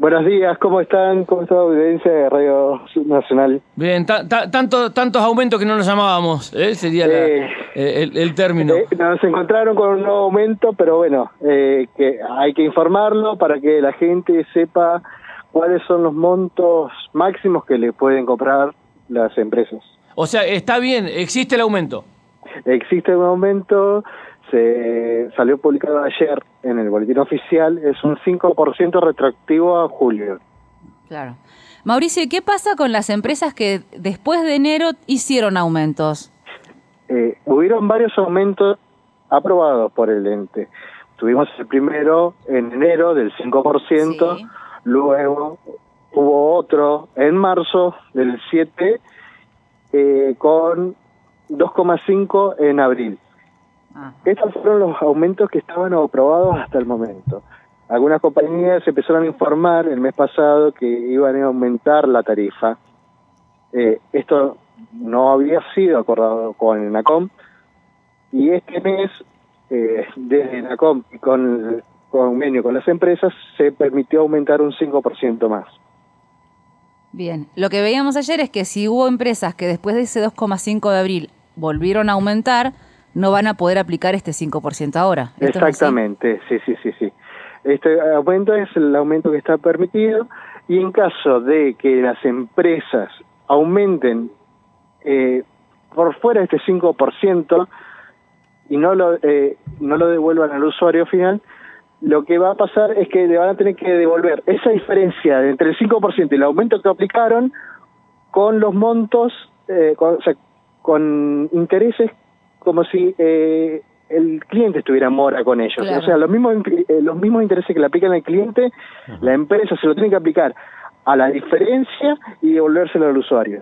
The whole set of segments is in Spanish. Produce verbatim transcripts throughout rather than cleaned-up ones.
Buenos días, ¿cómo están? ¿Cómo está la audiencia de Radio Nacional? Bien, ta, ta, tanto, tantos aumentos que no nos llamábamos, ¿eh? Sería la, eh, eh, el, el término. Eh, nos encontraron con un nuevo aumento, pero bueno, eh, que hay que informarlo para que la gente sepa cuáles son los montos máximos que le pueden comprar las empresas. O sea, está bien, existe el aumento. Existe un aumento, se salió publicado ayer en el boletín oficial, es un cinco por ciento retroactivo a julio. Claro. Mauricio, ¿y qué pasa con las empresas que después de enero hicieron aumentos? Eh, hubieron varios aumentos aprobados por el ente. Tuvimos el primero en enero del cinco por ciento, sí. Luego hubo otro en marzo del siete por ciento, eh, con dos coma cinco por ciento en abril. Ah. Estos fueron los aumentos que estaban aprobados hasta el momento. Algunas compañías empezaron a informar el mes pasado que iban a aumentar la tarifa. Eh, esto no había sido acordado con ENACOM, y este mes, eh, desde ENACOM y con el convenio con las empresas, se permitió aumentar un cinco por ciento más. Bien, lo que veíamos ayer es que si hubo empresas que después de ese dos coma cinco de abril volvieron a aumentar, no van a poder aplicar este cinco por ciento ahora. Exactamente, sí, sí, sí, sí. Este aumento es el aumento que está permitido, y en caso de que las empresas aumenten eh, por fuera de este cinco por ciento y no lo eh, no lo devuelvan al usuario final, lo que va a pasar es que le van a tener que devolver esa diferencia entre el cinco por ciento y el aumento que aplicaron con los montos, eh, con, o sea, con intereses, como si eh, el cliente estuviera en mora con ellos. Claro. O sea, los mismos eh, los mismos intereses que le aplican al cliente, uh-huh. La empresa se lo tiene que aplicar a la diferencia y devolvérselo al usuario.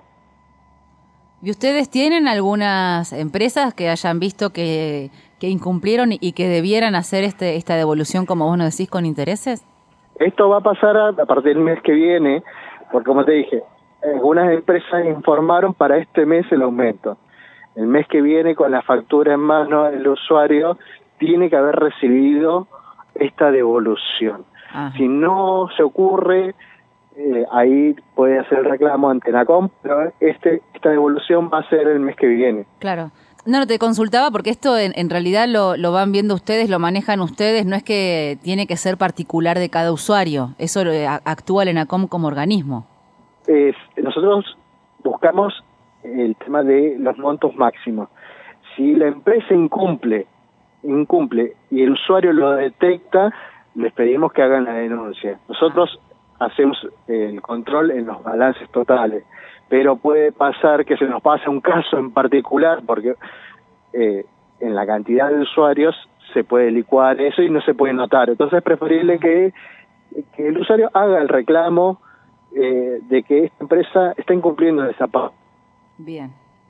¿Y ustedes tienen algunas empresas que hayan visto que, que incumplieron y que debieran hacer este esta devolución, como vos nos decís, con intereses? Esto va a pasar a, a partir del mes que viene, porque como te dije, algunas empresas informaron para este mes el aumento. El mes que viene, con la factura en mano, el usuario tiene que haber recibido esta devolución. Ajá. Si no se ocurre, eh, ahí puede hacer el reclamo ante ENACOM, pero este esta devolución va a ser el mes que viene. Claro. No, no te consultaba porque esto en, en realidad lo, lo van viendo ustedes, lo manejan ustedes, no es que tiene que ser particular de cada usuario, eso lo, actúa el ENACOM como organismo. Es, nosotros buscamos el tema de los montos máximos. Si la empresa incumple, incumple y el usuario lo detecta, les pedimos que hagan la denuncia. Nosotros ah. hacemos el control en los balances totales, pero puede pasar que se nos pase un caso en particular, porque eh, en la cantidad de usuarios se puede licuar eso y no se puede notar. Entonces es preferible que, que el usuario haga el reclamo eh, de que esta empresa está incumpliendo esa parte. Bien.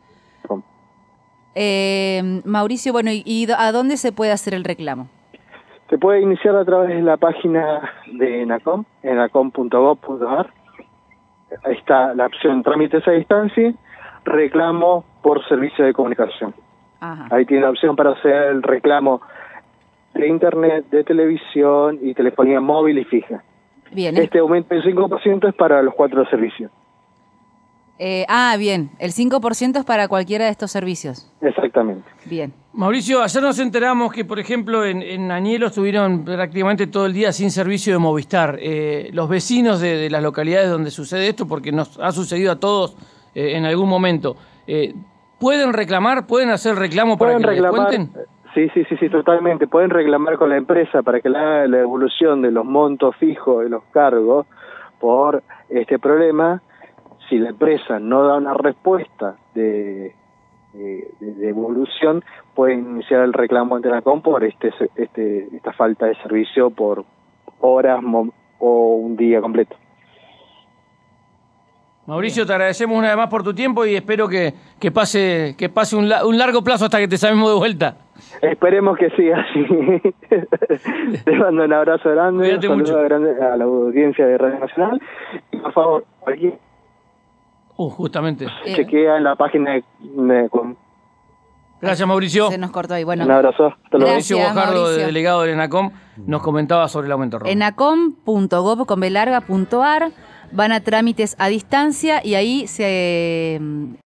Eh, Mauricio, bueno, ¿y, ¿y a dónde se puede hacer el reclamo? Se puede iniciar a través de la página de ENACOM, enacom punto gob punto ar. Ahí está la opción trámites a distancia, reclamo por servicio de comunicación. Ajá. Ahí tiene la opción para hacer el reclamo de internet, de televisión y telefonía móvil y fija. Bien. Este aumento del cinco por ciento es para los cuatro servicios. Eh, ah, bien. El cinco por ciento es para cualquiera de estos servicios. Exactamente. Bien. Mauricio, ayer nos enteramos que, por ejemplo, en, en Añelo estuvieron prácticamente todo el día sin servicio de Movistar. Eh, los vecinos de, de las localidades donde sucede esto, porque nos ha sucedido a todos eh, en algún momento, eh, ¿pueden reclamar? ¿Pueden hacer reclamo para que reclamar, les cuenten? Sí, sí, sí, sí, totalmente. Pueden reclamar con la empresa para que le haga la devolución de los montos fijos de los cargos por este problema. Si la empresa no da una respuesta de, de, de devolución, puede iniciar el reclamo ante ENACOM por este, este, esta falta de servicio por horas o un día completo. Mauricio, te agradecemos una vez más por tu tiempo y espero que, que pase, que pase un, un largo plazo hasta que te llamemos de vuelta. Esperemos que siga así. Te mando un abrazo grande, Cuídate un saludo mucho. grande a la audiencia de Radio Nacional. Y por favor, cualquier Uh, justamente. chequea en la página de, de, Gracias, Mauricio. Se nos cortó ahí. Bueno, un abrazo. Hasta luego. Mauricio Gracias, Bojardo, Mauricio. delegado del ENACOM, nos comentaba sobre el aumento rojo. enacom punto gov con b larga punto ar van a trámites a distancia y ahí se